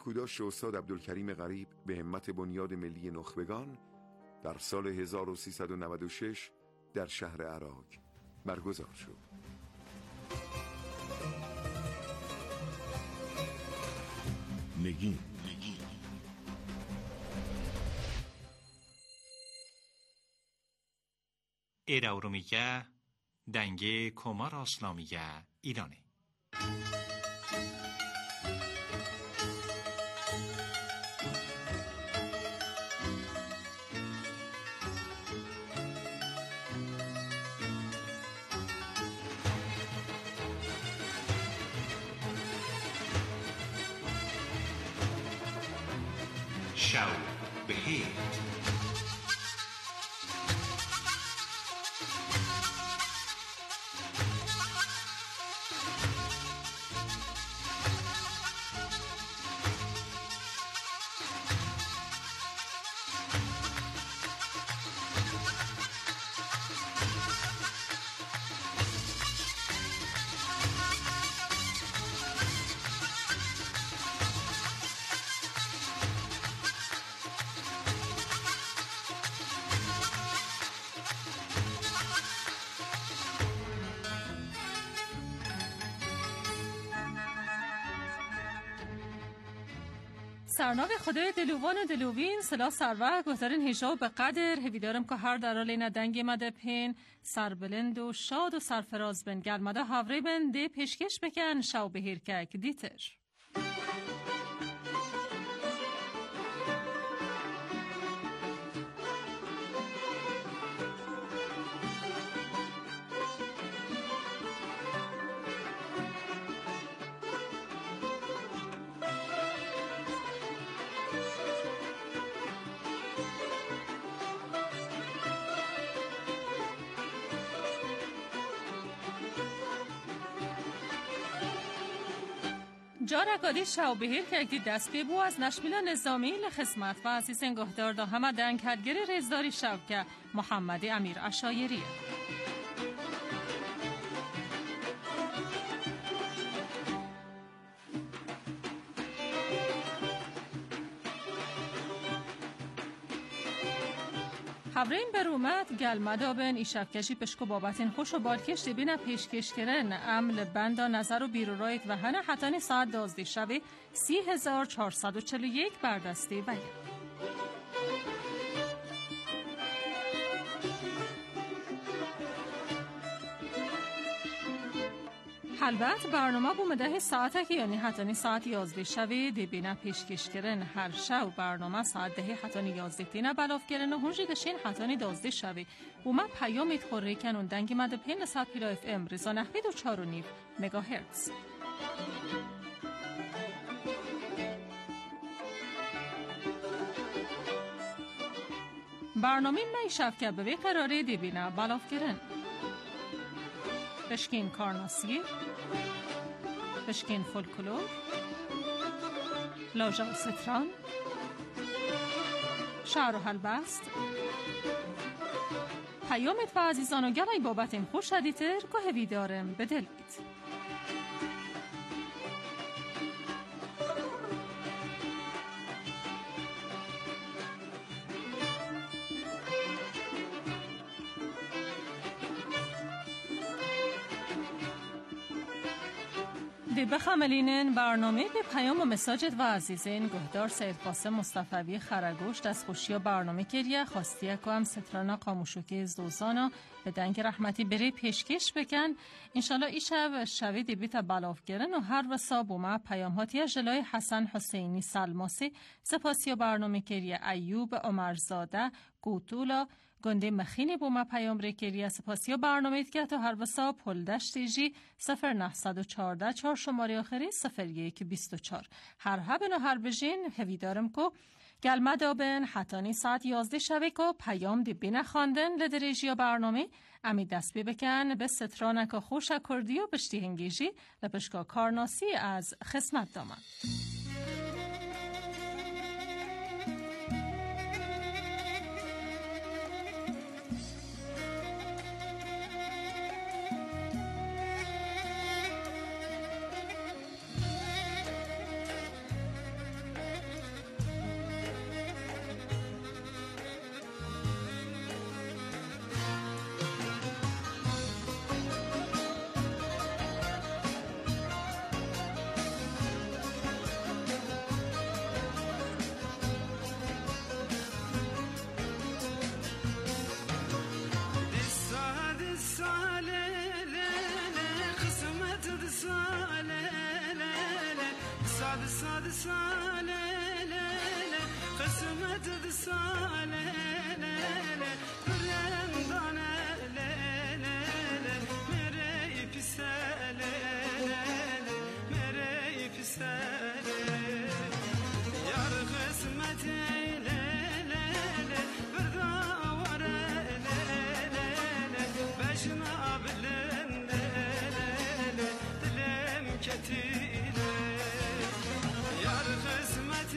کوداش استاد عبدالکریم غریب به همت بنیاد ملی نخبگان در سال 1396 در شهر عراق برگزار شد. نگین ایراورومیگه دنگه کمار اسلامیگه ایرانه. شب بخیر. سرناو خدای دلوان و دلوین سلا سروه گذارین هیشا و به قدر هویدارم که هر درال اینا دنگ مده پین سربلند و شاد و سرفراز بن گرمده هاوری بن ده پیشکش بکن شاو بهیر که دیتر. جارکادی شاو بهیر که اگدی دست بی بو از نشمیل نظامی لخصمت و عزیز انگهدار دا همه دنگهدگری رزداری شاو که محمد امیر عشایریه. حبرین برومت گلمدا بن ایشفکشی پشکو بابتین خوش و بالکش بینه پیشکش کرن عمل بندا نظر و بیرورایت و هنه حتانی ساعت 12 شبه 3441 بردستی بگه. البته برنامه بومده ساعته که یعنی حتانی ساعت 11 شبه دی بینه پیشکش کرن هر شب برنامه ساعت 10 حتانی 11 تینه بلاف کرن و هنجی دشین حتانی 12 شبه بومه پیامیت خوره کنون دنگی مده پین ساعت پیلا اف ام ریزا نحوید و 4.5 مگاهرتز. برنامه می شب که به قراره دی بینه بلاف کرن بشکین کارناسی، بشکین فولکلور، لاژا و ستران، شعر و هلبست. پیامت و عزیزان و گلای بابتیم خوش شدیتر که هوی دارم به دل بید. بخملینن برنامه به پیام و مساجد و عزیزین گهدار سید قاسم مصطفی خرگوش دست خوشی و برنامه کریه خواستی که هم سترانا قاموشوکی زوزانا به دنگ رحمتی بری پیشکش بکن انشالله ای شب بیت بلاف گرن و هر وسا بومه پیام هاتی جلای حسن حسینی سلماسی سپاسی و برنامه کریه ایوب عمرزاده گوتولا گنده مخینی بومه پیام ریکریه سپاسی و برنامه که تا هر وسا پلدشتی جی 0914 4 شماره آخری 0124 هر هبن و هر بجین هوی دارم که گلمه دابن حتانی ساعت 11 شبه که پیام دی بینه خواندن لدریجی و برنامه امی دست بی بکن به سترانک خوش کردی و بشتی هنگیجی لپشکا کارناسی از خدمت دامن. ساله قسمت ساله برندانه میره پیساله میره پیساله یار قسمت برداوره بجنا بلند دلم کتیله یار قسمت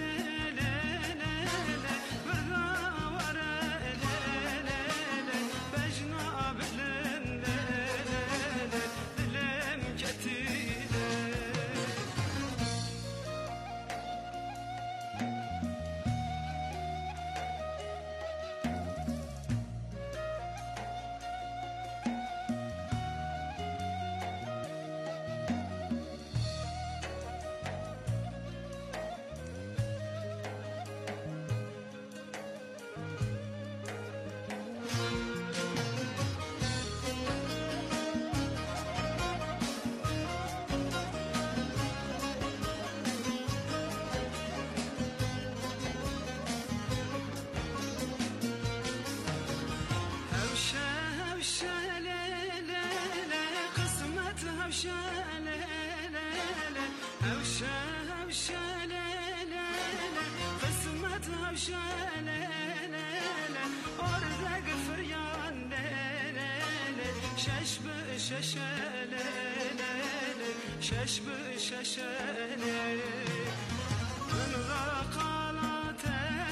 شش بششله من غاقالات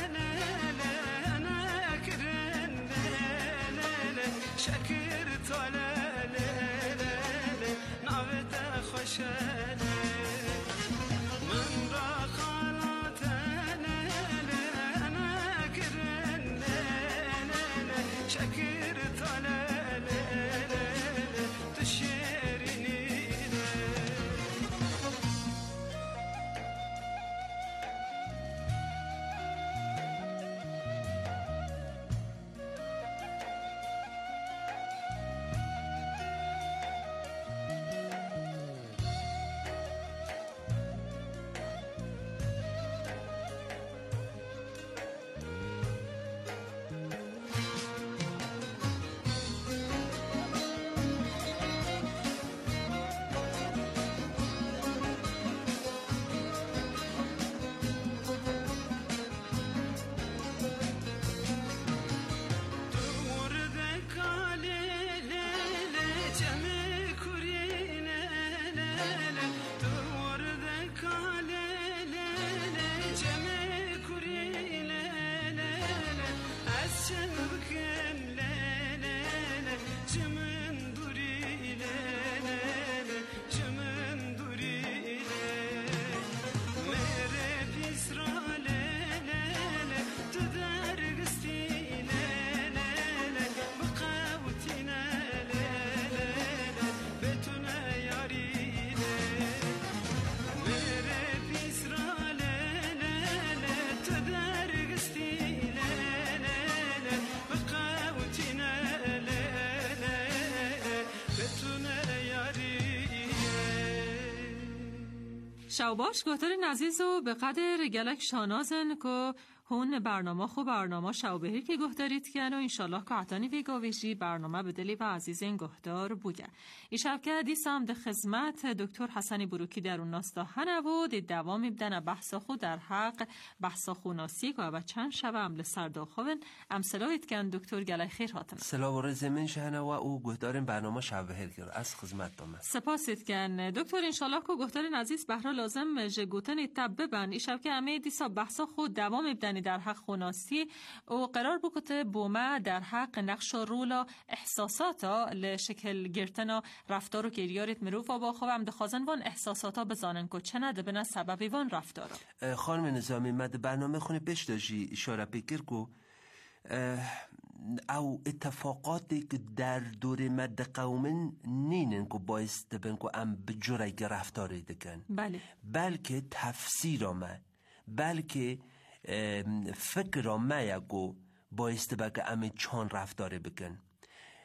انا كرن شكر طلال نعبت خوشله من غاقالات انا كرن شكر طلال تشيرني شاوباش گوترین عزیز و به قدر گلک شانازن که هون برنامه خو برنامه شاوبهی که گهدارید کن و انشالله که عطانی ویگاویجی برنامه بدلی و عزیزین گهدار بوده. ای شب که دیسام ده خدمت دکتر حسنی بروکی در اون ناستا هنه و دی دوام بدن بحثا خود در حق بحثا خوناسی که و چند شب عمل سرداخوون امثلایت کن دکتر گلای خیر هاتن. سلام و رزمین شهنه و او گهدارین برنامه شاوبهی کرد از خدمت دامه. سپاسید کن دکتر انشالله که گهدارین عزیز بهرا لازم جگوتن تب ببن. ای شب که همه دیسا بحثا خود دوام بدن در حق خوناسی و قرار بکته بومه در حق نقش و رولا احساساتا لشکل گرتنا رفتار و کریارت مروف و با خوام دخوازن وان احساساتا بزانن که چه نده بنا سببی وان رفتارا. خانم نظامی مد برنامه خونه پیش داشتی اشاره بکر کو او اتفاقاتی که در دور مد قومن نینن که باعث دبن که ام بجوره رفتاری دکن بله. بلکه تفسیر آمه بلکه فکر آمه یکو باعث دبن که ام چان رفتاری بکن.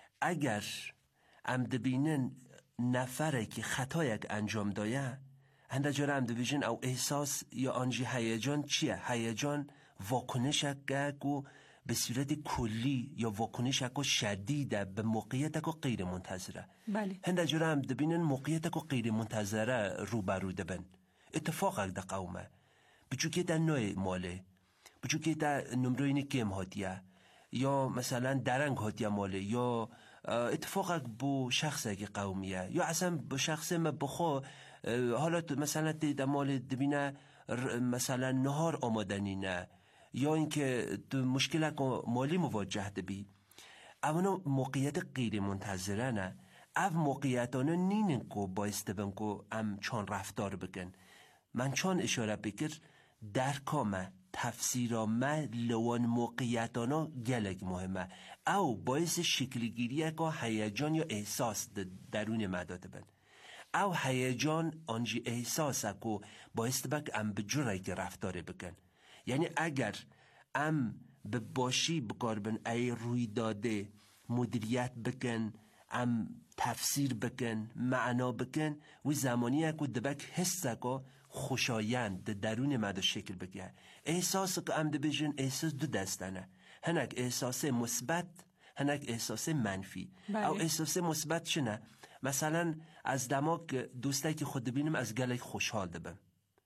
اگر ام دبینن نفره که خطا یک انجام دایه هنده جاره هم دویجن او احساس یا آنجی هیجان چیه؟ هیجان واکنش اگه به صورت کلی یا واکنش اگه شدیده به موقعیت اگه غیر منتظره. بله. هنده جاره هم دوینن موقعیت اگه غیر منتظره روبرو دبن. اتفاق اگه قومه بچوکی در نوع ماله، بچوکی در نمروینی کم هاتیه یا مثلا درنگ هاتیه ماله، یا اتفاق با شخص اگه قومیه، یا اصلا با شخص ما بخوا حالا مثلا در مال دبینه مثلا نهار آمادنی نه، یا اینکه مشکل مالی مواجه دبی، اونا موقعیت غیر منتظره نه. او موقعیتانو نینن که بایسته بن که ام چون رفتار بکن. من چون اشاره بکر در کامه تفسیرامه لوان موقعیتانا گلگ مهمه او باعث شکلگیریه که هیجان یا احساس درون مداده بن. او هیجان آنجی احساسه که باعث بک ام به جوره که رفتاره بکن. یعنی اگر ام به باشی بکار بن ای روی داده مدیریت بکن، ام تفسیر بکن، معنا بکن، و زمانیه که دبک حسه که خوشایند درون مده شکل بگیره. احساس که ام دبیجن احساس دو دستانه، هنک احساس مثبت، هنک احساس منفی. بله. او احساس مثبت چنه؟ مثلا از دماغ دوسته که خود ببینم از گلک خوشحال دبم،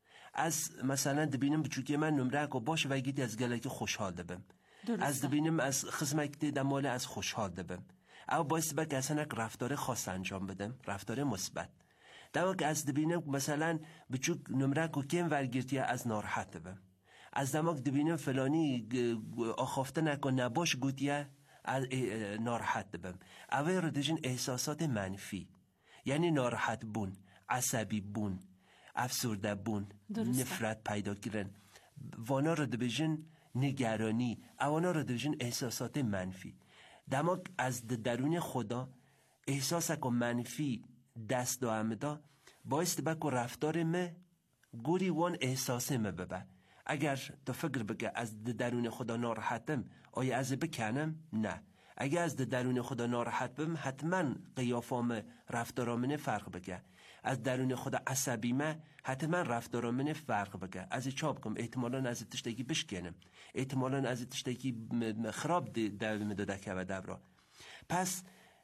از مثلا دبینم بچوکی من نمره که باش و گیدی از گلک خوشحال دبم، از دبینم از خزمکتی دمال از خوشحال دبم. او باعث بک اصلا رفتار خاص انجام بدم، رفتار مثبت. دما که از دبینم مثلا بچوک نمره که کم ورگیرتی از ناراحت بم، از دما که دبینم فلانی آخافته نکن نباش گوتیه از ناراحت بم. اوه رو دیجن احساسات منفی، یعنی ناراحت بون، عصبی بون، افسرده بون، نفرت پیدا کردن، وانا رو دیجن نگرانی، اوانا رو دیجن احساسات منفی. دما از درون خدا احساس که منفی دست دامدا باعث بکو رفتار ما گوری وان احساسه ما ببه. اگر تو فکر بگه از درون خدا ناراحتم آیا از بکنم؟ نه. اگر از درون خدا ناراحت بم حتما قیافام رفتارامنه فرق بگه. از درون خدا عصبی ما حتما رفتارامنه فرق بگه. از چاب کم احتمالاً از تشتگی بشکنم، احتمالاً از تشتگی خراب دویم داده که و دبرا. پس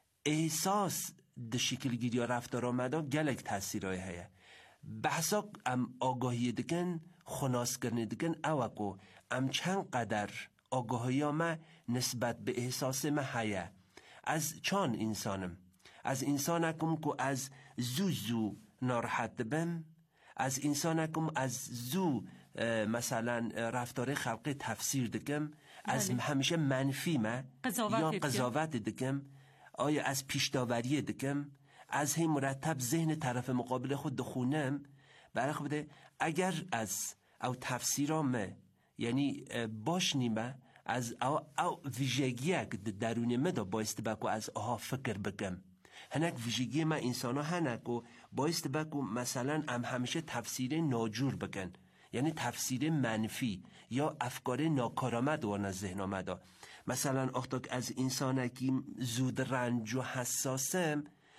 احساس د شکلگیری و رفتار آمده گلک تاثیرهای هیه. بحثا ام آگاهی دکن خناس کرنه دکن اوکو ام چند قدر آگاهی ما نسبت به احساس ما هیه. از چان انسانم، از انسانکم که از زو ناراحت بم، از انسانکم از زو مثلا رفتار خلقی تفسیر دکم، از همیشه منفی ما یا قضاوت دکم، آیا از پیشداوری دکم، از هی مرتب ذهن طرف مقابل خود دخونم. برای بده اگر از او تفسیرام یعنی باش نیمه از او ویژگی درون مدا بایست بکو از آها فکر بکم. هنک ویژگی ما انسان ها هنکو بایست بکو مثلا همیشه تفسیر ناجور بکن، یعنی تفسیر منفی یا افکار ناکارآمد وان از ذهن آمده. مثلا اختاک از انسانکی زود رنج و حساسم،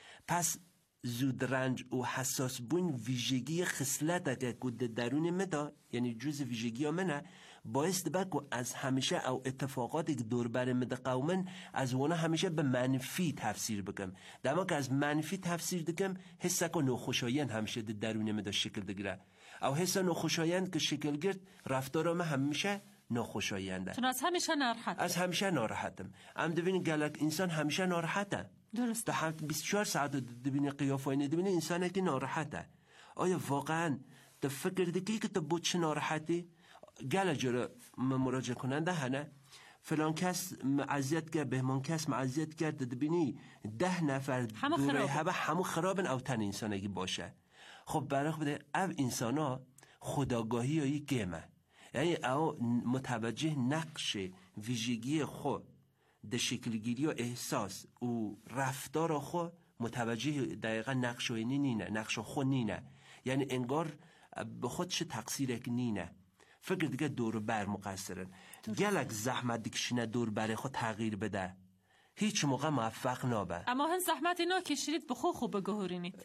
پس زود رنج و حساس بون ویژگی خصلت اگه کد درون مدا، یعنی جز ویژگی منه باعث بکو از همیشه او اتفاقاتی که دور بر مده قومن از وانا همیشه به منفی تفسیر بکم. دما که از منفی تفسیر دکم حسا که ناخوشایند همیشه درون مدا شکل دگیره. او حسا ناخوشایند که شکل گرد رفتارم همیشه ناخوشاینده. چون از همیشه ناراحت، از همیشه ناراحتم. ام دوین گلک انسان همیشه ناراحته. درست. تا 24 ساعت دوین قیافه اینه دوین انسانه که ناراحته. آیا واقعا تو فکر دکی که تو بود چه ناراحتی؟ گلک جرا مراجعه کننده هنه فلان کس معذیت کرد، بهمان کس معذیت کرد، دبینی 10 نفر دوره همه خرابن او تن انسانگی باشه. خب برای بده او انسانا خداگاهی هایی گمه، یعنی او متوجه نقش ویژگی خود ده شکلگیری و احساس و رفتار خود متوجه دقیقا نقش وینی نینه، نقش خود نینه، یعنی انگار به خودش تقصیرک نینه. فکر دیگه دور بر مقصرن. گلک زحمت دیکشینه دور بر خود تغییر بده هیچ موقع موفق نابه. اما هن زحمت اینا کشیدید به خوب بگهورینید.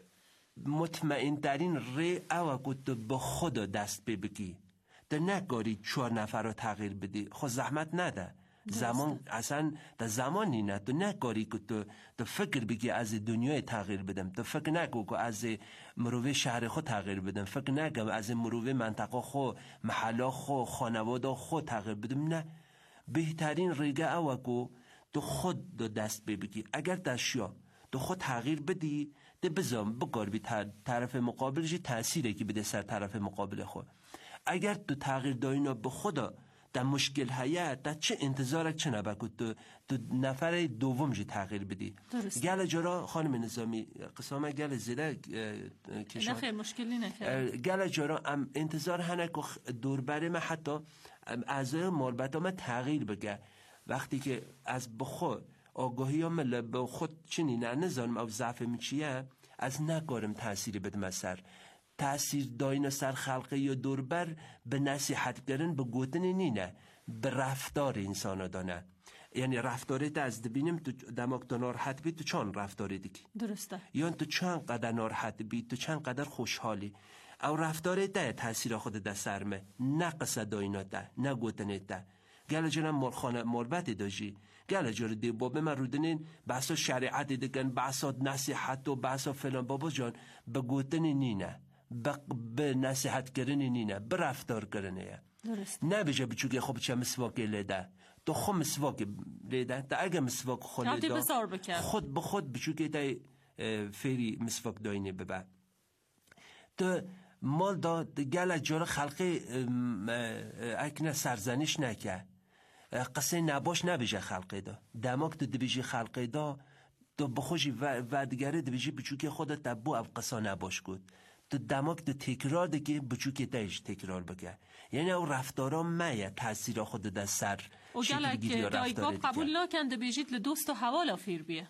مطمئن ترین ری او که به خود دست بگی ده نگاری 4 نفر رو تغییر بدی خود زحمت نده زمان اصلا در زمانی نه تو نگاری که تو فکر بگی از دنیای تغییر بدم تو فکر نگو که از مروه شهر خود تغییر بدم فکر نگم از مروه منطقه خود محلا خود خانواده خود تغییر بدم نه بهترین ریگه او که تو خود دست بگی اگر دشیا تو خود تغییر بدی ده بزام بگار بی طرف مقابلش تأثیره که بده سر طرف مقابل خود اگر تو تغییر داینا به خدا در مشکل حیات در چه انتظارک چه نبکد تو نفر دوم جی تغییر بدی گل جارا خانم نظامی قسامه گل زیده نه خیلی مشکلی نکرد گل جارا انتظار هنه که دوربره من حتی اعضای مالبت ما تغییر بگه وقتی که از بخود آگاهی هم به خود چنی نه نزانم او ضعف می چیه از نگارم تأثیری بدم از سر تأثیر داین سر خلقه یا دوربر به نصیحت کردن به گوتن نینه به رفتار انسان دانه یعنی رفتارت از دبینیم تو دماغ تو ناراحت بی تو چند رفتاری دیگه درسته یا تو چند قدر ناراحت بی تو چند قدر خوشحالی او رفتارت ده تأثیر خود ده سرمه نه قصد داینا ده نه گوتنت ده گل جنم مالبتی داشی گل جور دی بابا من رودنین بحثا شریعت دیگن بحثا نصیحت و بحثا فلان بابا جان به گوتن نینه به نصیحت کردن نینه به رفتار کردنه درست نه بجا بچوگه خب چه مسواک لیده تو خب مسواک لیده تا اگه مسواک خود لیده خود به خود بچوگه تا فیری مسواک داینه ببه تو مال دا گل جور خلقی اکنه سرزنش نکه قصه نباش نبیجه خلقی دا دماغ تو دبیجی خلقی دا تو بخوشی و دیگره دبیجی بچوکی خودت تبو او قصه نباش کد تو دماغ تو تکرار دکی بچوکی تایش تکرار بگه یعنی او رفتارا میه تاثیر خود در سر او گلک دایگاه قبول نکن دبیجید لدوست و حوالا فیر بیه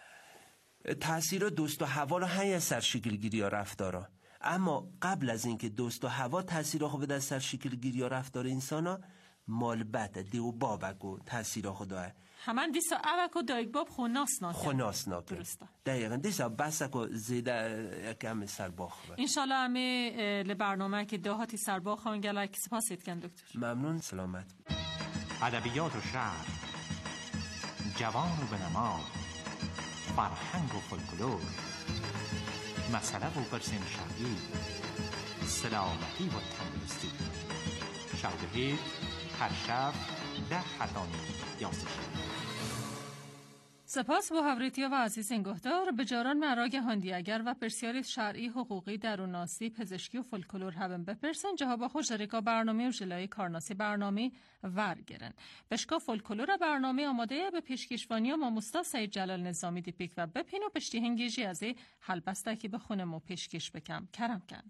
تاثیر دوست و حوالا هی سر شکلگیری یا رفتارا اما قبل از اینکه دوست و هوا تاثیر خود در سر شکلگیری یا رفتار انسانا مالبت دیو بابکو تاثیر خدا همان دیسا اوکو دایگ باب خوناس ناکن درسته دقیقا دیسا بسکو زیده کم سرباخ انشالله همه لبرنامه که دهاتی سرباخ هنگلک سپاسید کن دکتر ممنون سلامت ادبیات و شعر جوان و بنما فرهنگ و فولکلور مسئله و پرسین شرعی سلامتی و تندرستی شب هر شب 10:11 سپاس با حضرتیا و عزیز انگهدار بجاران مراگ هاندیگر و پرسیار شرعی حقوقی دروناسی پزشکی و فولکلور هم بپرسن جها با خوش رکا برنامه و جلای کارناسی برنامه ورگرن بشکا فولکلور برنامه آماده به پیشکشوانی و ماموستا سید جلال نظامی دیپیک و بپین و پشتی هنگیجی از حلبسته که بخونم و پیشکش بکم کرم کن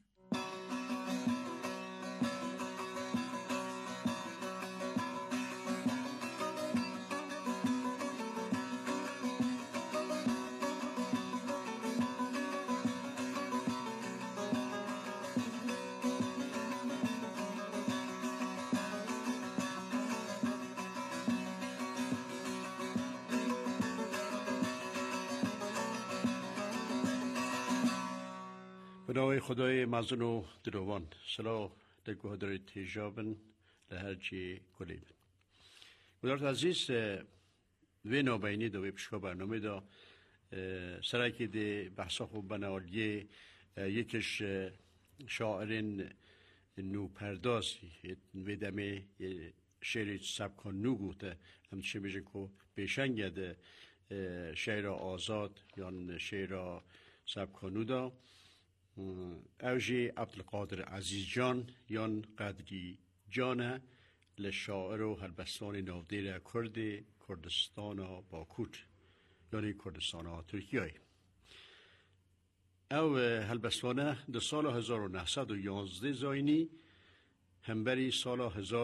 به نام خدای مزن و دروان سلام دگوه داری تیجابن لهرچی کلیبن مدارت عزیز وی نابینی دا وی پشکا برنامه دا سرکی دی بحثا خوب بنالیه یکش شاعرین نو پردازی وی دمه شعری سبکان نو گوته همچه میشه که بیشنگه شعر آزاد یا شعر سبکانو دا اوجی عبدالقادر عزیز جان یان قدری جانه لشاعر و هلبستان ناودیر کردستان باکوت یعنی کردستان ترکیه او هلبستانه در سال 1911 زاینی همبری سال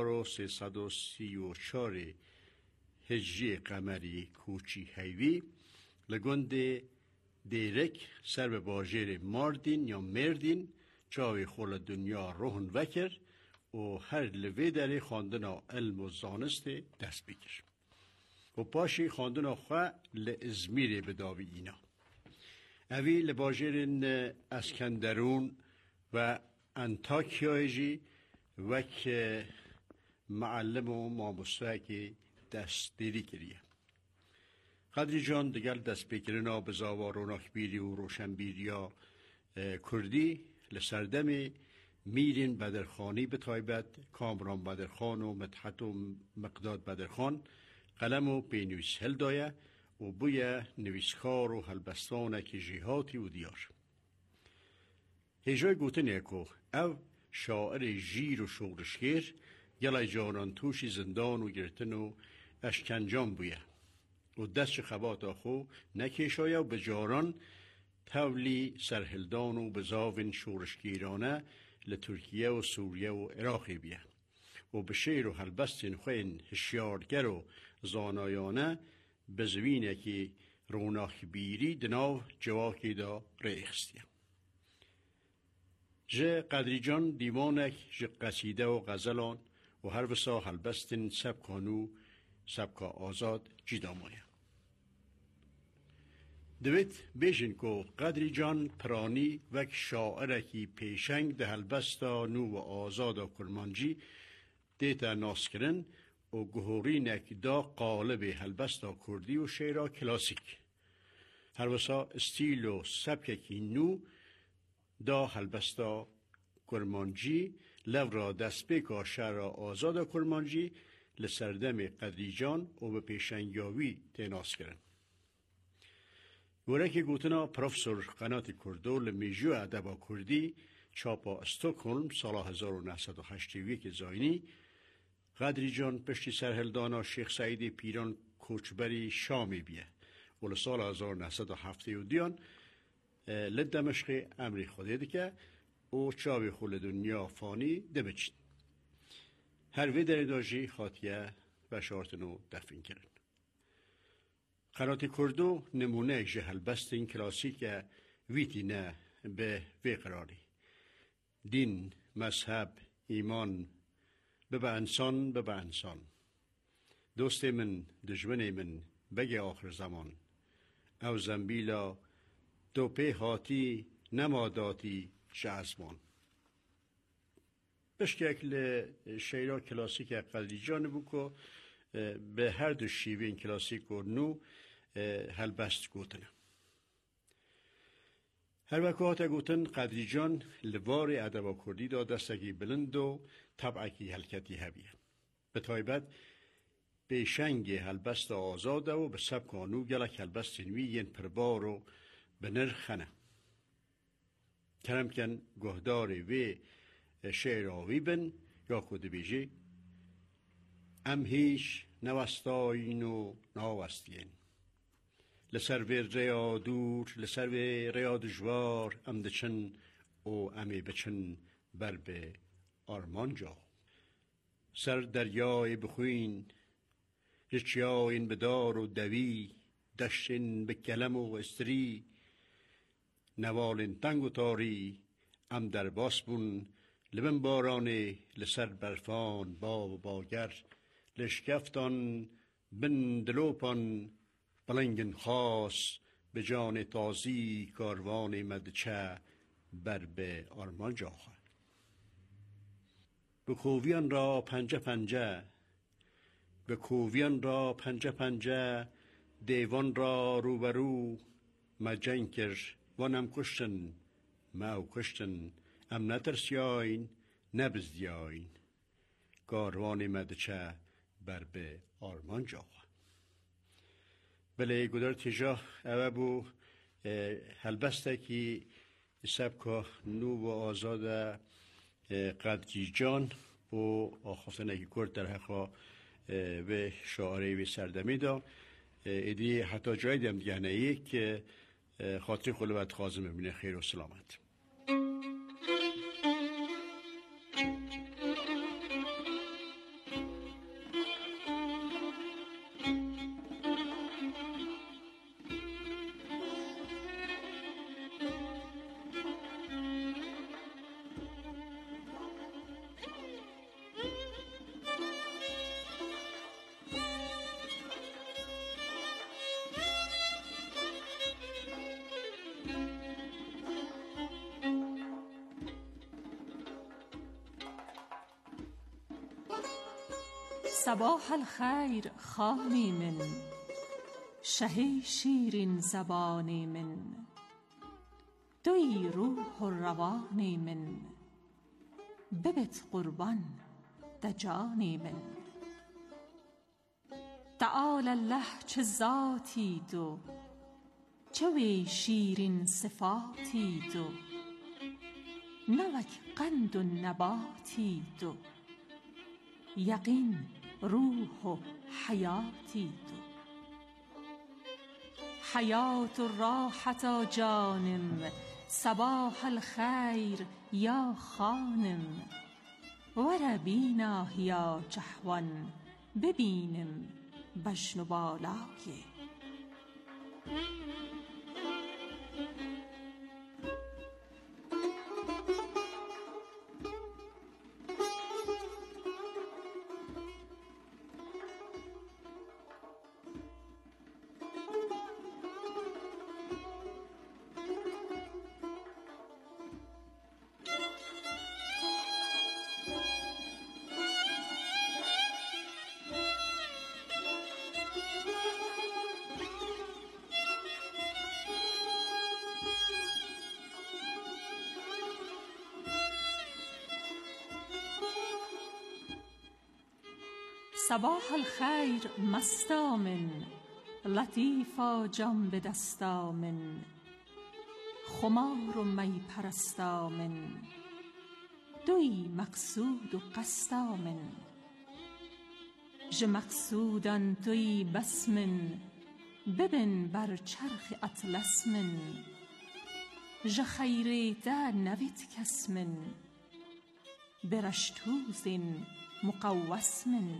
1334 هجری قمری کوچی هیوی لگند دیرک سر به باجر ماردین یا مردین چاوی خول دنیا روحن وکر و هر لوی داره خواندن علم و زانست دست بگیر و پاشی خواندن خواه لازمیر بداوی اینا اوی لباجرین اسکندرون و انتاکیایجی وک معلم و ماموستاکی دست دیری کریه. قدری جان دگل دست بکرنا به زاوار و ناکبیری و روشنبیریا کردی لسردم میرین بدرخانی به تایبت کامران بدرخان و مدحت و مقداد بدرخان قلم و بینویس هل دایه و بوی نویسکار و هلبستانه که جیهاتی و دیار. هجای گوتن یکو او شاعر جیر و شغرشگیر گلای جانان توشی زندان و گرتن و اشکنجان بویه و دست خبات آخو نکیشایه و به جاران تولی سرهلدان و بزاوین شورشگیرانه لترکیه و سوریه و عراقی بیه و به شیر و هلبستین خوین هشیارگر و زانایانه بزوینه که روناخ بیری دناو جواکی دا ریخستیه. جه قدری جان دیوانک جه قصیده و غزلان و هر بسا هلبستین سبکانو سبکا آزاد جیدامایه. دوید بیشن که قدری جان پرانی وک شاعرکی پیشنگ ده هلبستا نو و آزادا کرمانجی دیتا ناس کرن و گهورینک دا قالب هلبستا کردی و شعرها کلاسیک. هر وسا استیل و سبککی نو دا هلبستا کرمانجی لو را دست بکا شعر آزادا کرمانجی لسردم قدری جان و به پیشنگاوی تیناس کرن. گوره که گوتنا پروفسور قنات کردو لمیجو ادبا کردی چاپا استوکهلم سال 1981 زاینی قدری جان پشتی سرهلدانا شیخ سعید پیران کوچبری شامی بیه و سال 1972 لدمشق امری خوده که او چاوی خول دنیا فانی دمچید. هر وی در داجی خاطیه و شارتنو دفن کرد. قنات کردو نمونه جهل بست این کلاسیک ویتی نه به وی قراری. دین، مذهب، ایمان به انسان به انسان. دوست من، دشمن من بگه آخر زمان. او زنبیلا دو پی هاتی نماداتی شعزمان. بشکه اکل شیرا کلاسیک قدری جان بو که به هر دو شیوه این کلاسیک و نو هلبست گوتنه. هر وقت گوتن قدری جان لوار ادبا کردی دا دستگی بلند و طبعکی حلکتی هبیه. به تایبت به شنگ هلبست آزاده و به سبکانو گلک هلبست نوی ین پربار و به نرخنه. کرم کن گهدار و شعر آوی بن یا کد بیجی ام هیچ نوستاین و ناوستین لسر و ریا دور لسر و ریا دجوار ام دچن او امی بچن بر به آرمان جا سر دریای بخوین رچیاین بدار و دوی دشتین به کلم و استری نوالین تنگ و تاری ام در باس بون لبن بارانه لسر برفان با و باگر لشکفتان بن دلوپان بلنگن خاص به جان تازی کاروان مدچه بر به آرمان جاخه به کوویان را پنجه پنجه به کوویان را پنجه پنجه دیوان را روبرو مجنکر وانم کشتن ماو کشتن ام نترسیاین نبزدیاین کاروان مدچه بر به آرمان جاخه بله گدار تیجا اوه بو هلبسته که سبکا نو و آزاد قدری جان و آخفتنه که کرد در حقا به شاعره و سردمی دا ایدی حتی جای دیم دیگه نهی که خاطری خلوت خازم ببینه خیر و سلامت. صباح الخیر خانی من، شه شیرین زبانی من، دوی روح و روانی من، ببت قربان ده جانی من. تعالی الله چه ذاتی دو، چه وی شیرین صفاتی دو، نوک قند و نباتی دو، یقین روح و حیاتی دو. حیات و راحت جانم، صباح الخیر یا خانم، ور بینا یا جهوان، ببینم بشن و بالای. صباح الخیر مستا من، لطیفا جام به دستا من، خمار و می پرستا من، دوی مقصود و قصدا من. ژ مقصودان توی بس من، ببن بر چرخ اطلس من، ژ خیر ده نوید کس من، برشتوزین مقوس من.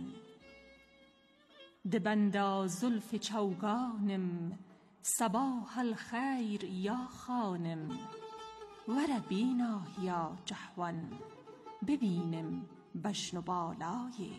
دبندا زلف چوگانم، صباح الخیر یا خانم، ور بینا یا جهوان، ببینم بشن و بالای.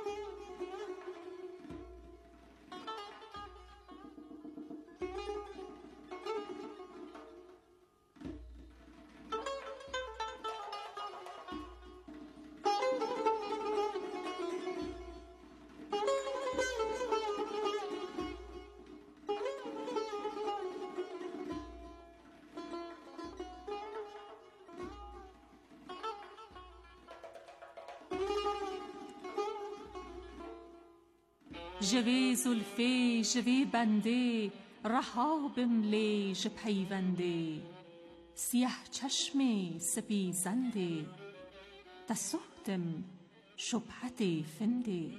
ژوی زلفی ژوی بنده، رها بملی ژ پیونده، سیه چشمی سپیزنده، تسختم شبهت فنده.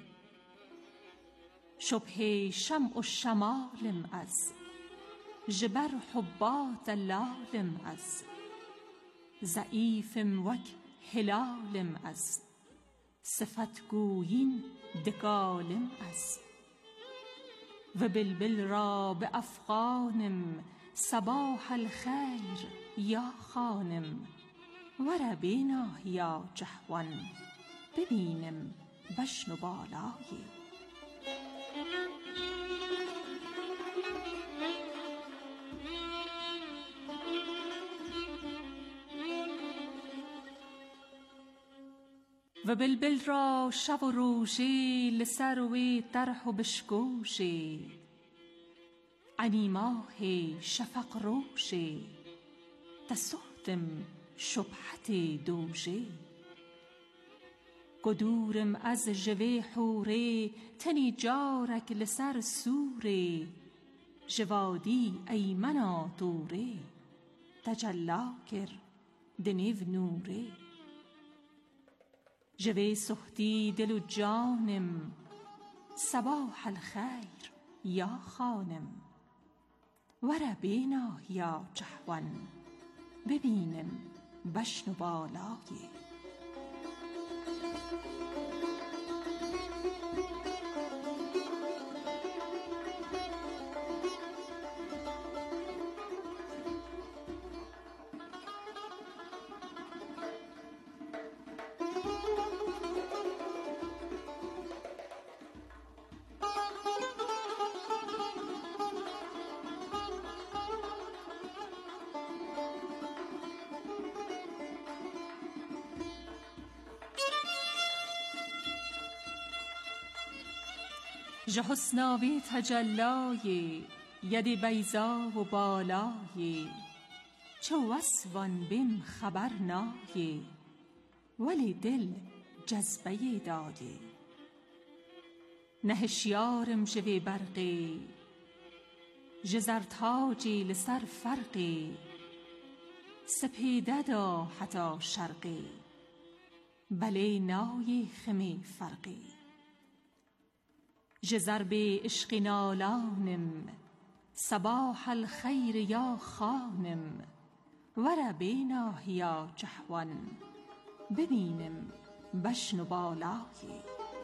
شبه شمع و شمالم از، ژبر حبات لالم از، ضعیفم وک هلالم از، صفت گویین دگالم از. و بلبل را به افغانم، صباح الخیر یا خانم، ور بینا یا جهوان، ببینم بشن و بالای. و بلبل را شب و روژه، لسر وی طرح و بشکوشه، عنی ماه شفق روشه، تسختم شبهت دوژه. گدورم از ژوی حوره، تنی جارک لسر سوره، ژ وادی ایمنا توره، تجلا کر دنیو نوره. ژوی سختی دل و جانم، صباح الخیر یا خانم، ور بینا یا جهوان، ببینم بشن و بالای. ژ حسناوی تجلای ید بیضا و بالای چو وصفان بیم خبر نای ولی دل جذبه دای نه هشیارم ژوی برقی ژ زرتاجی لسر فرقی سپیده دا حتی شرقی بلی نای خمی فرقی ژ ضرب عشق نالانم صباح الخیر یا خانم ور بینا هیا جهوان ببینم بشنو بالای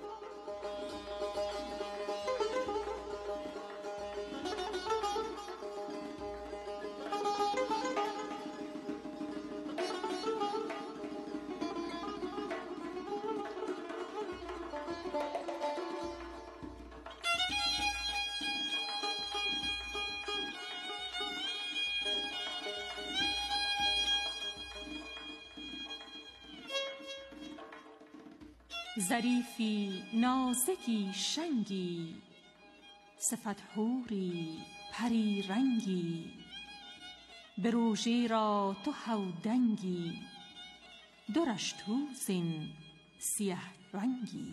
ظریفی نازکی شنگی صفت حوری پری رنگی به روژه را تو هودنگی درش توزین سیه رنگی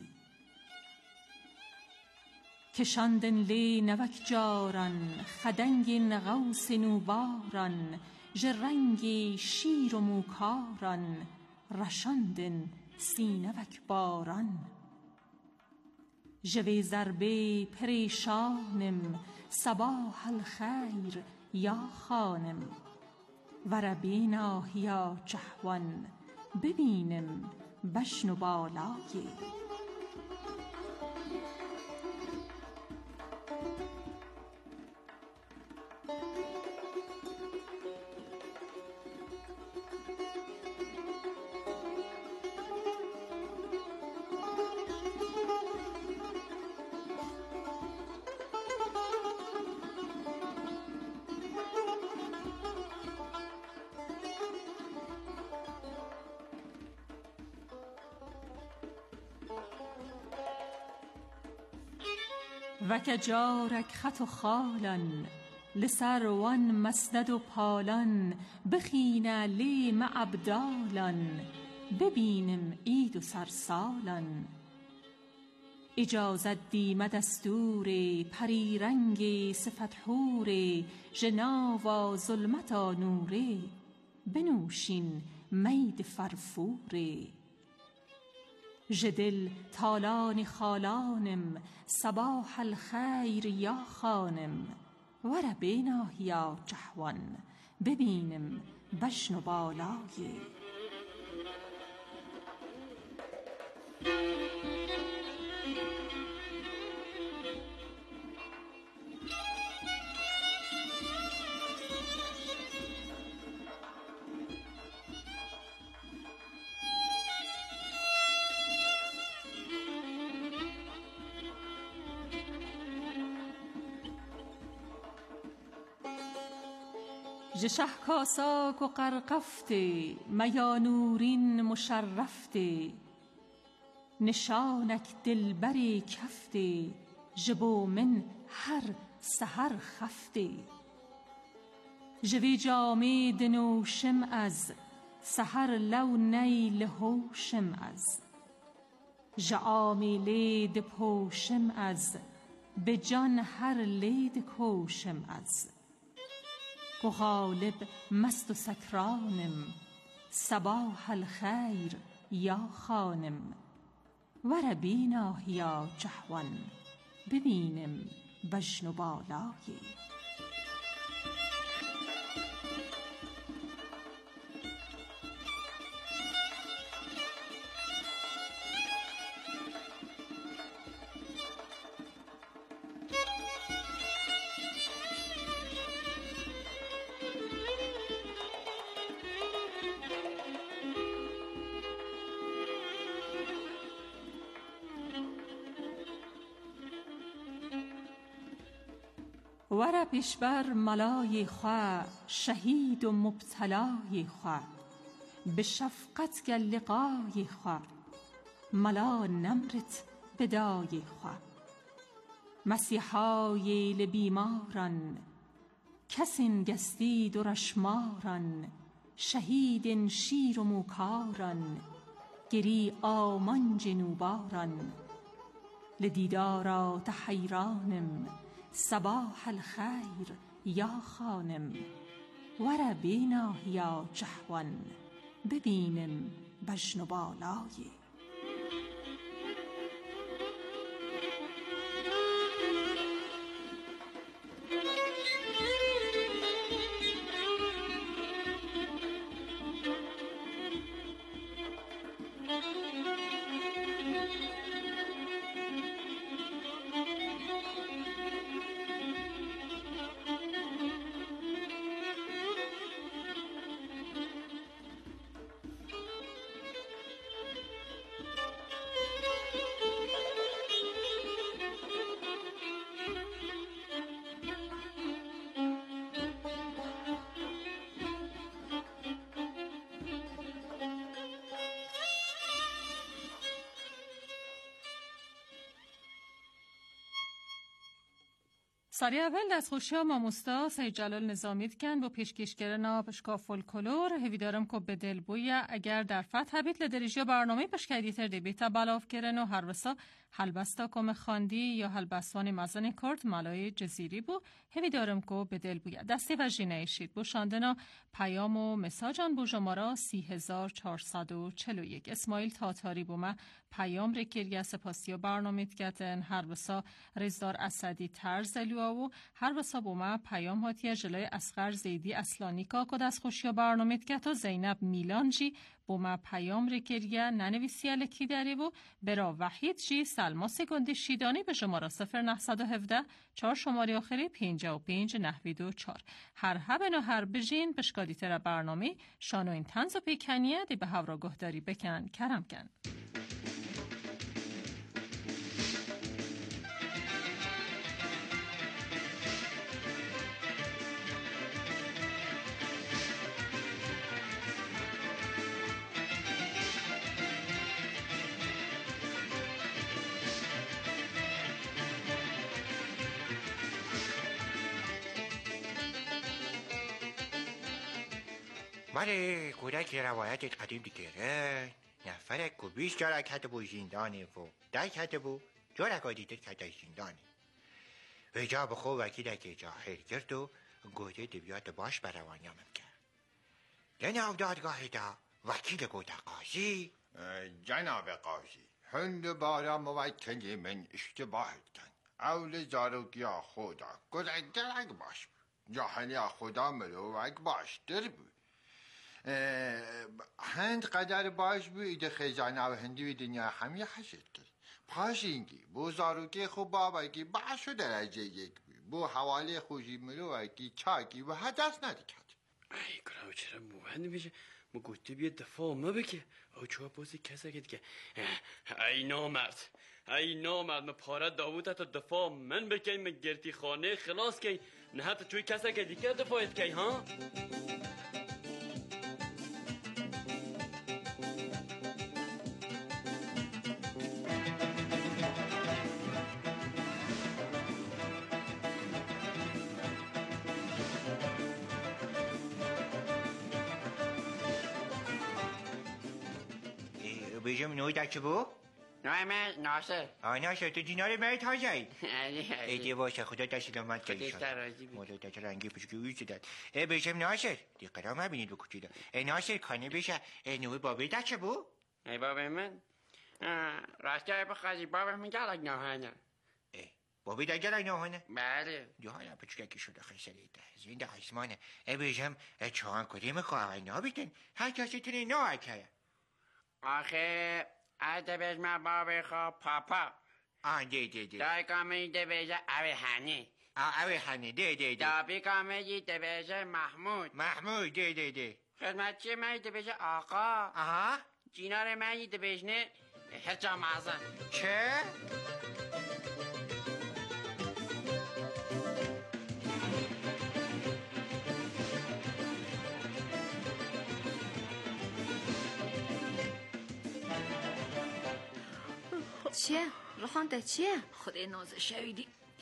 کشاندن لی نوک جاران خدنگین غوث نوباران ژ رنگی شیر و موکاران رشاندن سینوک باران ژوی ضربه پریشانم صباح الخیر یا خانم ور بینا هیا جهوان ببینم بشنو بالای وک جارک خط و خالان لسروان مسند و پالان بخینه لی مع ابدالان ببینم عید و سرسالان اجازت دیمه دستور پری رنگ صفت حور ژ ناوا ظلمتا نوره بنوشین مید فرفوره ژ دل تالان خالانم صباح الخیر یا خانم ور بینا هیا جهوان ببینم بشنو بالای ژ شهکاساک و قرقفته میا نورین مشرفته نشانک دلبر کفته ژ بومن هر سحر خفته ژوی جامه دنوشم از سحر لو نیل هوشم از ژ عامله دپوشم از به جان هر لید کوشم از گو غالب مست و سکرانم صباح الخیر یا خانم ور بینا هیا جهوان ببینم بشنو بالای ور پیشبر ملای خوا شهید و مبتلای خوا به شفقت گل لقای خوا ملا نمرت بدای خوا مسیحای لبیماران، کسین گستی درشماران، شهید شیر و موکاران، گری آمان جنوباران. لدیدارات حیرانم، صباح الخیر یا خانم. ور بینا یا جهوان، ببینم بجن و بالای. سری اول دستخوشی ها ماموستا سید جلال نظامی کن با پیشکشگر نابشکا فولکلور هویدارم که به دل بویا اگر در فتح بیت لدریجیا برنامه پشکیدیتر دی بیتا بلاف کرن و هر وسا حلبستا کم خاندی یا حلبستوان مزن کرد ملای جزیری بو هویدارم که به دل بویا دستی و جینه شید بو شاندنا پیام و مساجان بو جمارا 3441 اسماعیل تاتاری بو ما پیام رکیریا سپاسی و برنامه تگتن هر وسا رزدار اسدی ترزلو و هر وسا بوما پیام هاتیه جلوی اصغر زیدی اصلانی که دست خوشی برنامه تگت و زینب میلانجی بوما پیام رکریه ننویسی لکی داری و برا وحید جی سلما سگندی شیدانی به شماره 0917 4 شماره آخری 55 نحوی 4 هر هبن و هر بجین بشکادی تر برنامه شانو این تنز و پیکنیه دی به هورا گهداری بکن کرم کن. بله کودک روایت قدیم دیگره نفرک و 20 جارک حتی بو زندانه و در حتی بو جارک ها دیده که در زندانه و جا بخو وکیل که جا خیر کرد و گوده دویات باش بروانیامم کرد جناب دادگاه دا وکیل گوده قاضی جناب قاضی هند بارا موکلی من اشتباه کن اول زاروگیا خدا گذشته باش جاهلی خدا مروک باش در بود هند قدر باش بود خزانه و هندی دنیا همی حشد کرد پاشینگی بو زاروگی خوب بابایی باش و درجه یک بود بو حواله خوشی مروکی چاکی و حدث ندکد ای کنم چرا موهند میشه ما گوته بیا دفاع ما بکه او چوها بازی کسا که ای نامرد ما پاره داوود حتی دفاع من بکن من گرتی خانه خلاص کن نه حتی چوی کسا که دیگه دفاعت کن ها بیجم نوی دکه بو؟ نوی من ناصر ناصر تو دینار مری تازهی ایدی واسه خدا دست لامت کلیشان مولا دست رنگی پشکی اویز داد بیجم ناصر دی قرام ها بینید بکتی دا ناصر کانه بشه نوی بابی دکه بو؟ ای بابی من راسته های بخوازی بابی من گلک نوهانه بابی دا گلک نوهانه؟ بله جوانا پچککی شده خیلی ده زنده حسمانه بیجم چوان کدیم خواه نابیتن هر کسی تونه نوه که آخه از دبیز ما بابی خواه پاپا دی دای کامی دبیز اوی هنی اوی هنی دی دابی کامی دبیز محمود دی خدمتچی من دبیز آقا جینار من دبیز نه هرچا مازن چه؟ چیه؟ روخان ده چیه؟ خدای نازه شویدی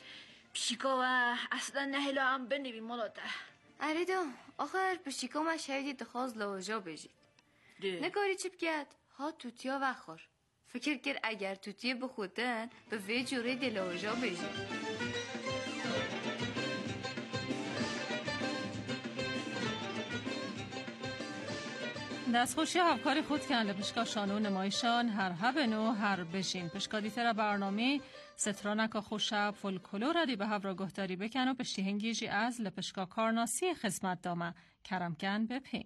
بشیکا و اصلا نهلا هم بنوی مولاده اریدا آخر بشیکا ما شهیدی دخواست لواجا بجید نگاری چی بگید ها توتیا و خور فکر کرد اگر توتیه بخودن به وی جوره دی لواجا بجید دستخوشی هفکاری خود کنده پشکا شانو نمایشان هر هبنو هر بشین پشکا دیتر برنامه سترانکا خوشب فولکلور دی به هفرا گهداری بکن و پشتی هنگیجی از لپشکا کارناسی خدمت دامه کرمکن بپین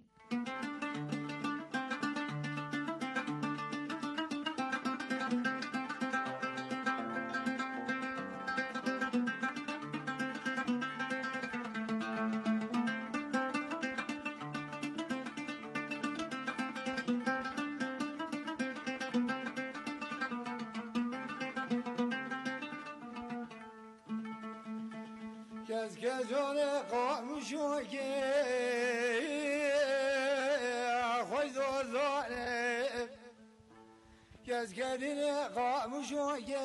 گزگزان قاموشو که خوی دوزانه گزگدین قاموشو که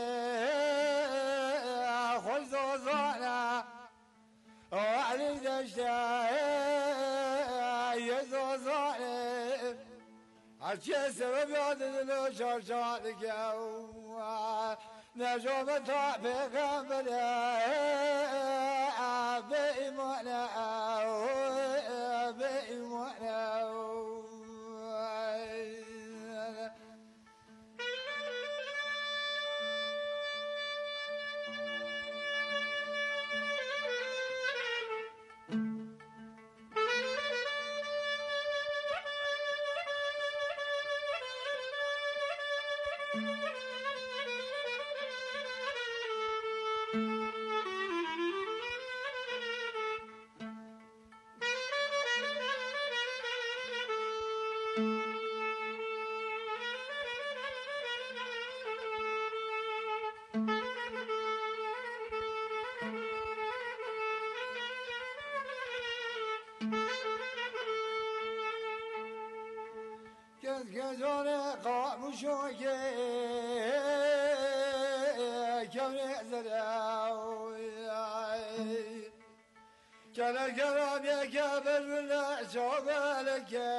خوی دوزانه علی دشته یه دوزانه هرچه سبب یاد دلو چارچار که نجوم تا پیغمبره به ایمانه به ایمانه گزگزان قاموشو که کمه زراوی کنه کرام یک برمونه شابل که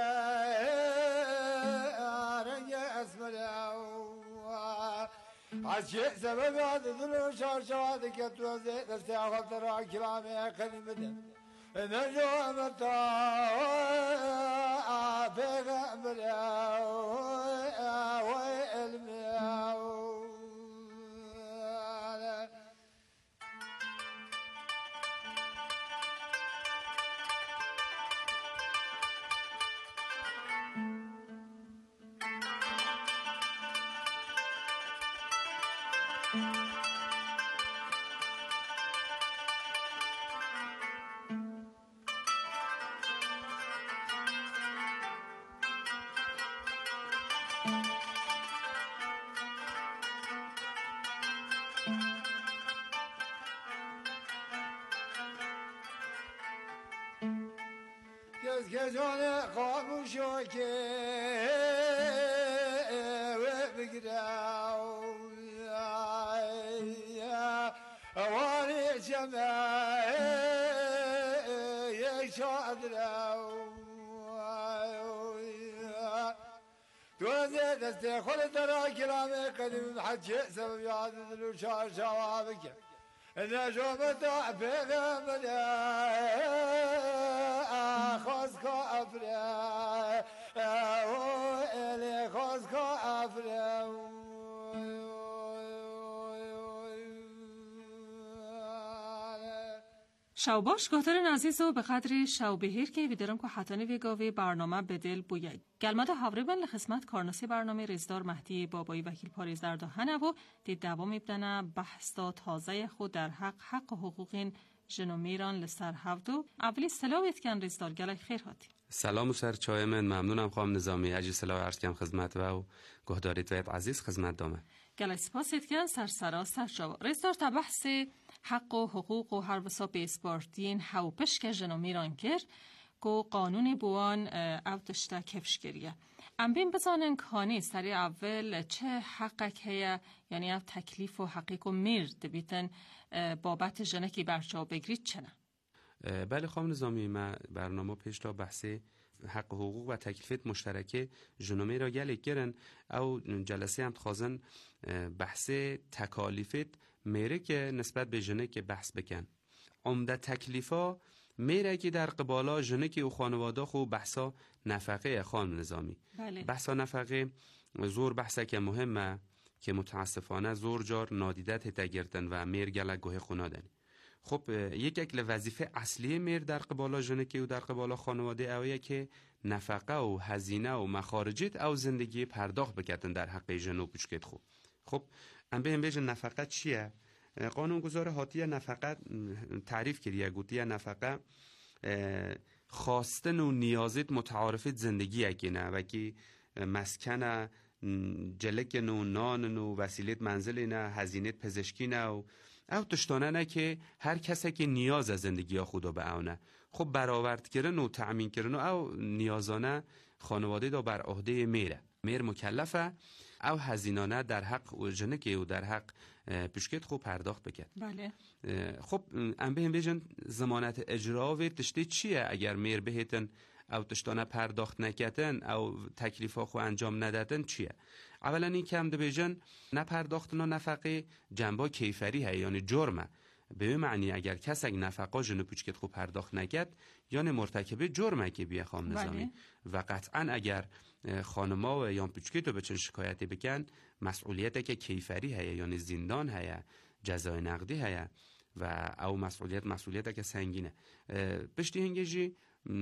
رنگ اسمراو از چه سبب یاد دلو شارشاد که تو دستی آخب ترا کلامه قدیم بده نجوم تا پیغمبر و علم گزگزان خاموشو که بگراو اوانی جمع یک چادراو توزه دسته خود ترا کلام قدیم حجه سبب یاد دلو شار شوابک نجوم تا پیغمبر خواست که افره الی خواست که افره شوباش گهترین عزیز و به قدر شوبهیر که ویدرم که حتانی ویگاوی برنامه بدل بوید گلمده هاوریبن لخدمت کارناسی برنامه رزدار مهدی بابایی وکیل پاریز در دهنه و دید دوام میبدنه بحث دا تازه خود در حق و حقوق جنومیران لسر هفدو اولی سلاویت کن رزدار گلای خیر هاتی سلام و سر چای من ممنونم خواهم نظامی اجی سلاو عرض کم خدمت و گهداریت ویت عزیز خدمت دامه گلای سپاسیت کن سرسرا جواب رزدار تا بحث حق و حقوق و هر وسا به اسپارتین هاو پشک جنومیران کر که قانون بوان او تشتا کفش کریه ام بین بزانن کانی سری اول چه حقک هیا یعنی او تکلیف و حقیق و میرد بیتن بابت جنکی برچاو بگرید چنه؟ بله خانم نظامی، ما برنامه پیش تا بحث حق حقوق و تکلیفات مشترکه جنومی را گلک گرن او جلسه هم تخوازن بحث تکالیفات میره که نسبت به جنه که بحث بکن. عمده تکلیفا میره که در قبالا جنه که او خانواده خو بحثا نفقه خانم نظامی. بله. بحثا نفقه زور بحثه که مهمه که متاسفانه زور جار نادیدت تگرتن و میر گلک گوه خونادن. خب یک وظیفه اصلی میر در قبالا جنکی و در قبالا خانواده اویه که نفقه و هزینه و مخارجت او زندگی پرداخت بکتن در حق جن و بچکت خو. خب ام بهم بیجن نفقه چیه؟ قانونگذار هاتیه نفقه تعریف کریه گوتیه نفقه خواستن و نیازت متعارفت زندگی اگینه و که مسکن جلک نو نان نو وسیلت منزل نه هزینه پزشکی نه او تشتانه نه که هر کسی که نیاز از زندگی خدا به اونه خب برآورد کردن و تأمین کردن او نیازانه خانواده دا بر عهده میره میر مکلفه او هزینانه در حق جنکی و در حق پشکت خوب پرداخت بکرد. بله. خب ام بهم بیجن ضمانت اجرا و تشتی چیه اگر میر بهتن او تشتانه پرداخت نکتن او تکلیفا خو انجام ندادن چیه؟ اولا این که هم بیجن نپرداختن و نفقه جنبا کیفری هست یعنی جرمه. به معنی اگر کس اگه نفقه جنو پوچکت خوب پرداخت نکرد یعنی مرتکب جرمه که بیه خام نظامی. و قطعا اگر خانما و یا پوچکت رو به چن شکایتی بکن مسئولیت که کیفری هست یعنی زندان هست جزای نقدی هست و او مسئولیت که سنگینه. پشتی هنگیجی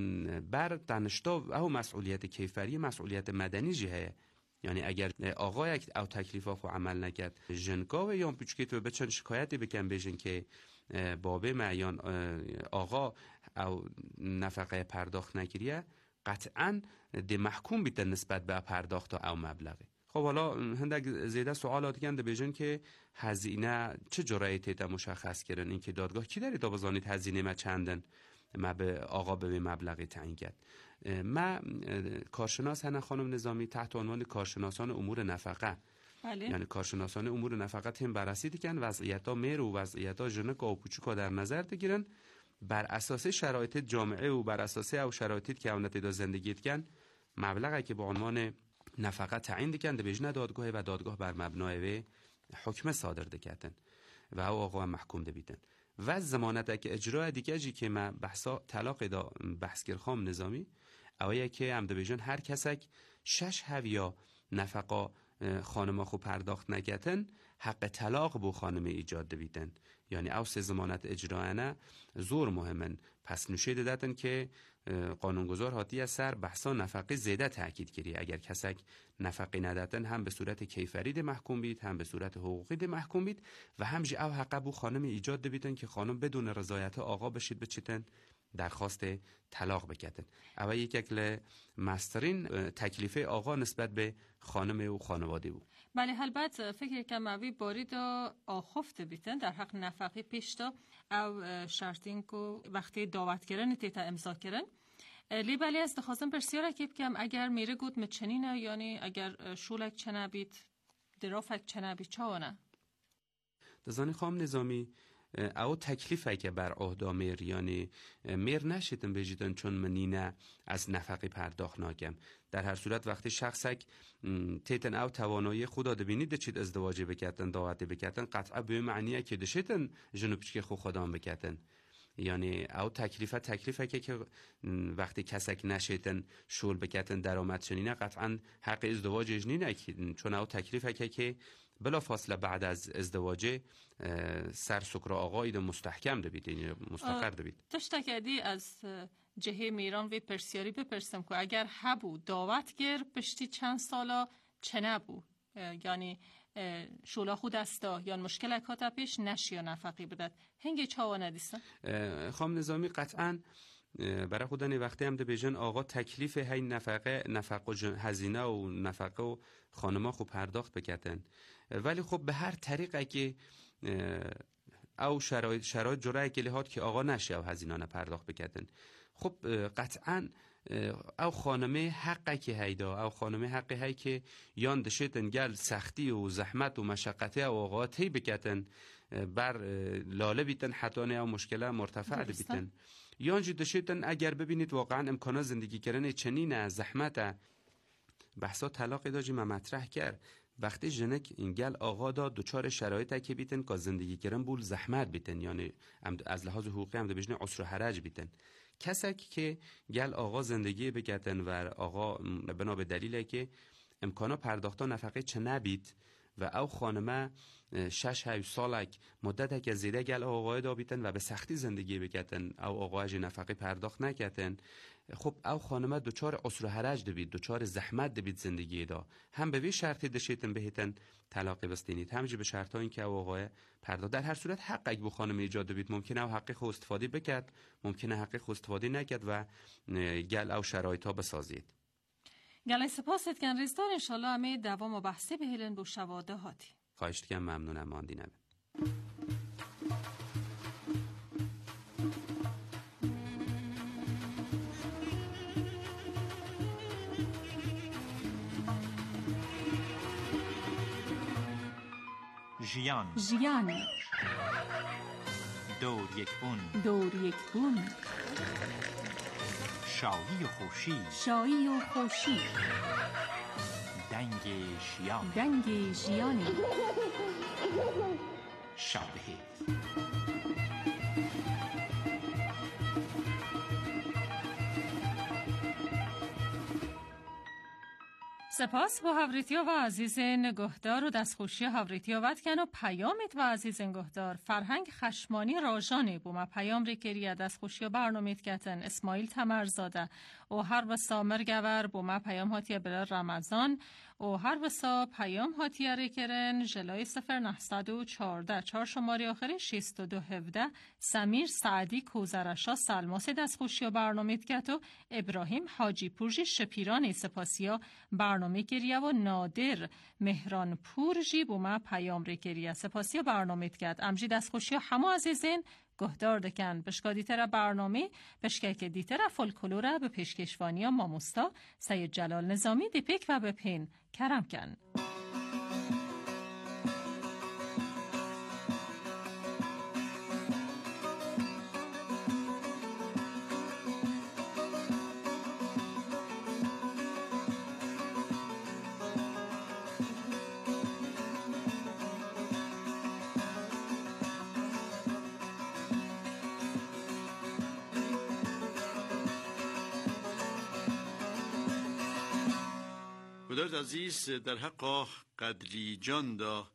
بر تنشتا او مسئولیت کیفری مسئولیت مدنی جی هست یعنی اگر آقا یک او تکلیفا خو عمل نکرد جنکا و یا پوچکت رو به چن شکایتی بکن بیشن که بابه معیان آقا او نفقه پرداخت نکریه قطعا ده محکوم بیتر نسبت به پرداخت او مبلغی. خب حالا هندک زیده سوالات کنده بیشن که هزینه چه جرایی تیتا مشخص کردن این که دادگاه کی داری تا بزانید هزینه ما چندن ما به آقا به مبلغی تعیین کرد. ما کارشناس هنه خانم نظامی تحت عنوان کارشناسان امور نفقه. بله. یعنی کارشناسان امور نفقه هم بررسی دیکن وضعیتا میر و وضعیتا جنک و پوچکا در نظر بگیرن بر اساس شرایط جامعه و بر اساس او شرایطی که اونت دا زندگی دیکن مبلغی که به عنوان نفقه تعیین دیکن ده بجنه دادگاه و دادگاه بر مبنای و حکم صادر دیکتن و او آقا محکوم ده بیتن و ضمانت که اجرا دیگه جی که ما بحثا طلاق دا بحث گرخام نظامی اویه که هم ده بجن هر کسک 6 هویا نفقه خانما خو پرداخت نکتن حق طلاق بو خانم ایجاد بیتن یعنی او سه ضمانت اجرایانه زور مهمن پس نوشه دادن که قانونگذار هاتی از سر بحثا نفقه زیده تاکید کردی اگر کسک نفقه ندادن هم به صورت کیفری ده محکوم بید هم به صورت حقوقی ده محکوم بید و همجی او حق بو خانم ایجاد بیتن که خانم بدون رضایت آقا بشید بچیتن درخواست طلاق بکتن. اول یک اکل مسترین تکلیف آقا نسبت به خانم و خانواده بود. بله البته فکر کنم اوی باری دا آخفت بیتن در حق نفقه پیشتا او شرطین که وقتی دعوت کردن تیتا امضا کردن لی بلی از دخواستم پرسیاره که بکم اگر میره گود مچنینه یعنی اگر شولک چنبید درافک چنبید چاونه؟ دزانی خام نظامی او تکلیفه که بر عهده میر یعنی میر نشیدن بجیدن چون منینه از نفقه پرداخت ناکم در هر صورت وقتی شخصک تیتن او توانایی خدا دبینید چید ازدواجی بکتن دعوتی بکتن قطعا به معنیه که دشیتن جنوبچی خو خدام بکتن یعنی او تکلیفه که وقتی کسک نشیتن شول بکتن درآمد چنینه قطعا حق ازدواج اجنینه چون او تکلیفه که بلا فاصله بعد از ازدواج سر سکر آقایی ده مستحکم ده بید یعنی مستقر ده بید. تشتا کردی از جهه میران وی پرسیاری بپرسم که اگر هبو دعوت گر پشتی چند سالا چه نبو یعنی شولا خود استا یا مشکل اکاتا پیش نشی یا نفقی بدد هنگی چاوا ندیستن؟ خام نظامی قطعا برای خودنی وقتی هم ده بیجن آقا تکلیف های نفقه هزینه و نفقه و خانما خوب پرداخت بکتن ولی خب به هر طریقه که او شرایط جرعه که لحاظ که آقا نشه او هزینه پرداخت بکتن خب قطعا او خانمه حقه که هیدا او خانمه حقه هی که یان دشتن گل سختی و زحمت و مشقته و آقاتی بکتن بر لاله بیتن حتی نه او مشکله مرتفع بیتن یان جو دشتن اگر ببینید واقعا امکانات زندگی کردن چنین زحمت بحثا طلاق داجی مطرح کرد وقتی جنک این گل آقا دا دوچار شرایط که بیتن که زندگی کردن بول زحمت بیتن یعنی از لحاظ حقوقی هم بجنه عسر و حرج بیتن کسک که گل آقا زندگی بکتن و آقا بنا به دلیله که امکانا پرداختا نفقه چه نبید و او خانمه 6 سالک مدت که زیده گل آقای دا بیتن و به سختی زندگی بکتن او آقای نفقه پرداخت نکتن خب او خانمه دوچار عسر و حرج دبید دوچار زحمت دبید زندگی دا هم به وی شرطی دشیتن بهتن طلاق بستینید همجی به شرط ها این که او آقای پرداخت در هر صورت حق اگه بو خانمه ایجاد دبید ممکنه او حقی خود استفاده بکد ممکنه حقی خود استفاده نکد و گل او شرایط ها بسازید گلای سپاست کن ریزدار انشالله همه دوام و بحثی به هلن بو شواده هاتی خواهش دیگه ممنونم ماندی نبه ژیان دور یک بون شایی و خوشی دنگ ژیانی شابه سپاس با هوریتیا و عزیز نگهدار و دستخوشی هوریتیا ودکن و پیامت و عزیز نگهدار فرهنگ خشمانی راجانه بوم پیام ریکریه دستخوشی و برنامهت کتن اسماعیل تمرزاده و هر بسا مرگور بوم پیام هاتیه بلا رمضان و هر بسا پیام هاتیه ریکرن جلای 0914 4 شماری آخری 6217 سمیر سعدی کوزرشا سلماس دستخوشی و برنامهت کت و ابراهیم حاجی پورجی شپیران سپاسیا برنامه گریه و نادر مهران پورجی بوما پیام ریکریه سپاسی برنامه کرد امجی دستخوشی و همه عزیزین گهدار دکن بشکا دیتر برنامه بشکه که دیتر فولکلوره به پیشکشوانی ماموستا سید جلال نظامی دیپیک و به پین کرم کن خدایت عزیز در حق قدری جان دا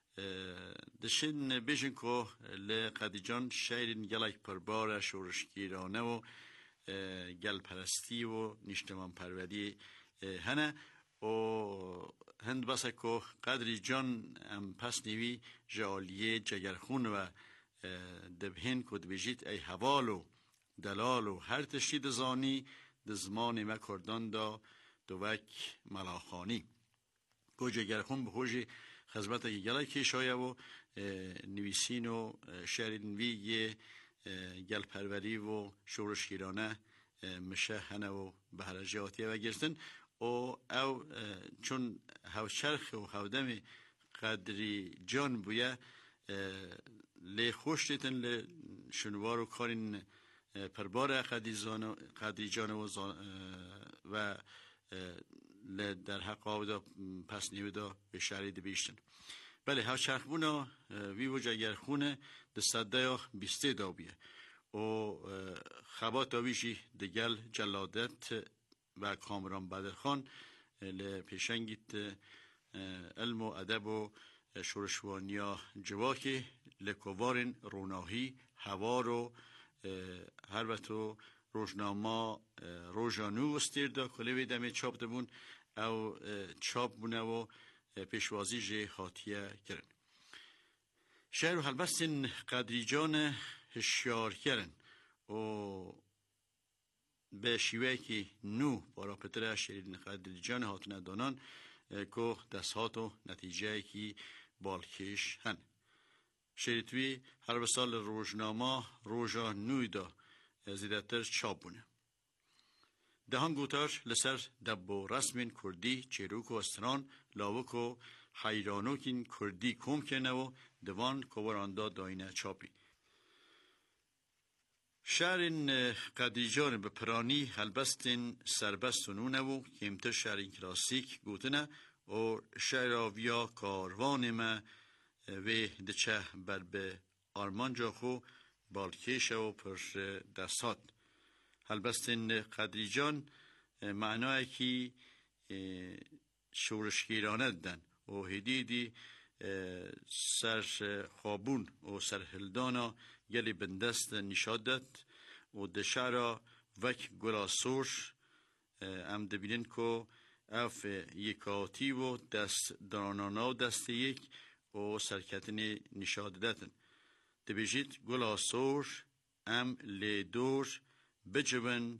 دشن بیشن که لقدری جان شیرین گلک پربار شورشگیرانه و گل پرستی و نشتمان پروردی هنه و هند بسه که قدری جان پس نیوی جالیه جگرخون و دبهن که دبیجید ای حوال و دلال و هر تشید زانی دزمان مکردان دا دوک ملاخانی گوجه گرخون به خوش خدمت گله که شایه و نویسین و شعرین وی یه گل پروری و شورشگیرانه مشه هنه و بهرجاتی و گرستن او چون هاوچرخ و هاودم قدری جان بویه لی خوش دیتن لی شنوار و کارین پربار قدری جان و در حق آودا پس نیودا به شرید بیشتن بله ها چرخبونا وی و جگرخونه دستده بیسته دا بیه و خبات آویشی دگل جلادت و کامران بدرخان لپیشنگیت علم و ادب و شورشوانیا جواکی لکوارن روناهی هوار و هر وقتو روزنامه روزانو استیر دا کلیوی دمی چاپ دبون او چاپ بونه و پیشوازی جه خاطیه کرن شهر و حلبستین قدری جان هشیار کرن و به شیوه که نو بارا پتره شیرین قدری جان هاتونه دانان که دست و نتیجه که بالکش هن شیرتوی هر سال روزنامه روزانوی دا زیادتر چاپ بونه دهان گوتاش لسر دب و رسم کردی چیروک و استران لاوک و حیرانوکین کردی کم کنه و دوان کوراندا داینه چاپی. شهرین قدیجان به پرانی هلبستین سربستونونه و کمتر شهرین کلاسیک گوتنه و شهراویا کاروان ما و دچه بر به آرمانجا خو بالکیش و پر دستات. هلبستین قدیجان معنای که شورشگیرانه دن و هدیدی سر خوابون و سر هلدانا گلی بندست نشادت و دشارا وک گلاسور ام دبینن که اف یکاتی و دست دانانا و دست یک و سرکتن نشادتن دبیجید گلاسور ام لیدور بجبن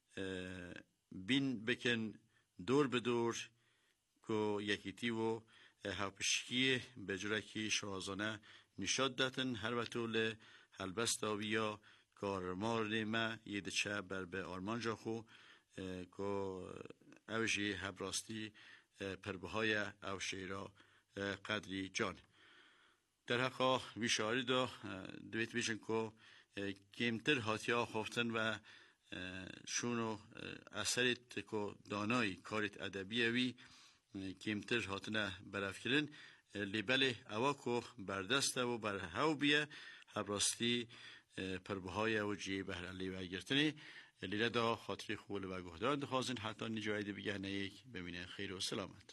بین بکن دور بدور که یکیتی و هاپشکی بجرکی شرازانه نشاد داتن هر وطول هلبستاویا کارمار ما یدچه بر به آرمانجا خو که اوشی هبراستی پربهای او شیرا قدری جان در حقا ویشاری دویت بیشن که کمتر هاتیا خوفتن و شونو اثریت که دانای کاریت ادبیوی کمتر هاتنه برافکرن لیبل اواکو بردسته و برهاو بیه هبراستی پربهای و جی بهرلی و گرتنی لیله دا خاطری خوبه و گهدار دخوازن حتی نجایده بگه نیک ببینه خیر و سلامت.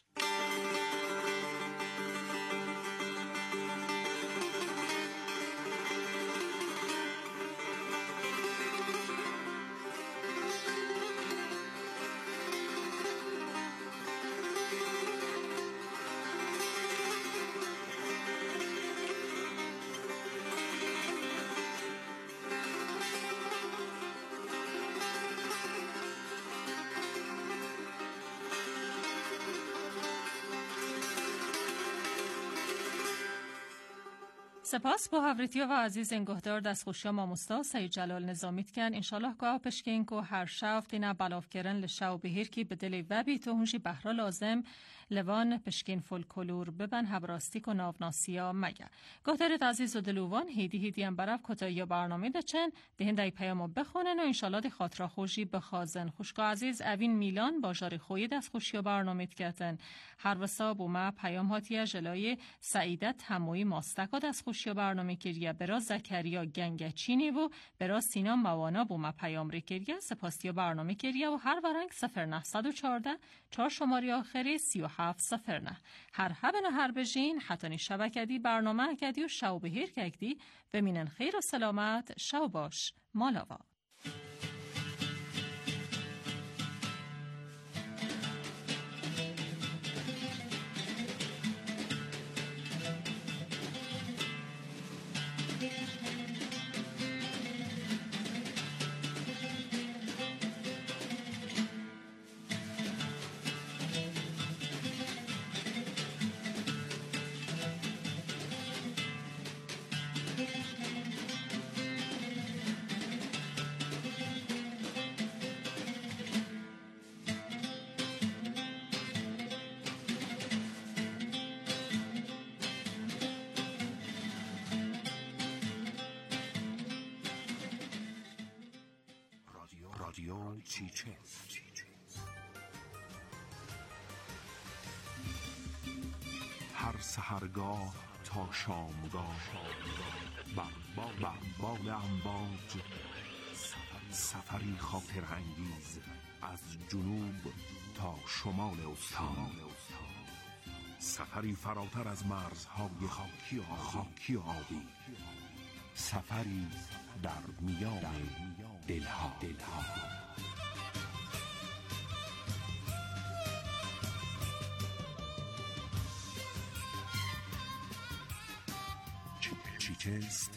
سپاس با هفریتیا و عزیز انگهدار دستخوشیا ماموستا سید جلال نظامیت کن انشالله که پشکین که هر شفت اینا بلاف کرن لشاو بهیر کی بدلی وبی تو هنجی بهرا لازم لوان پشکین فولکلور ببن هبراستی و ناوناسیا مگه گهدارت عزیز و دلوان هیدی هم برف کتایی برنامه دچن دهندای پیامو بخونن و انشالله دی خاطرا خوشی بخازن خوشگا عزیز اوین میلان باجار خوی دستخوشیا برنامه کتن هر وساب و ما پیام هاتیه جلای سعیدت هموی ماستکا دستخوشیا برنامه کریه برا زکریا گنگچینی و برا سینا موانا بو ما پیام ری کریه سپاسیا برنامه کریه و هر ورنگ 0914 4 شماره آخری 3709 هر هبن و هر بجین حتانی شبکدی برنامه کدی و شو بهیر کدی بمینن خیر و سلامت شو باش مالاوا. رادیو چیچست هر سحرگاه تا شامگاه بر بال امواج سفری خاطر انگیز از جنوب تا شمال استان سفری فراتر از مرزهای خاکی و آبی سفری در میان دلها چیچست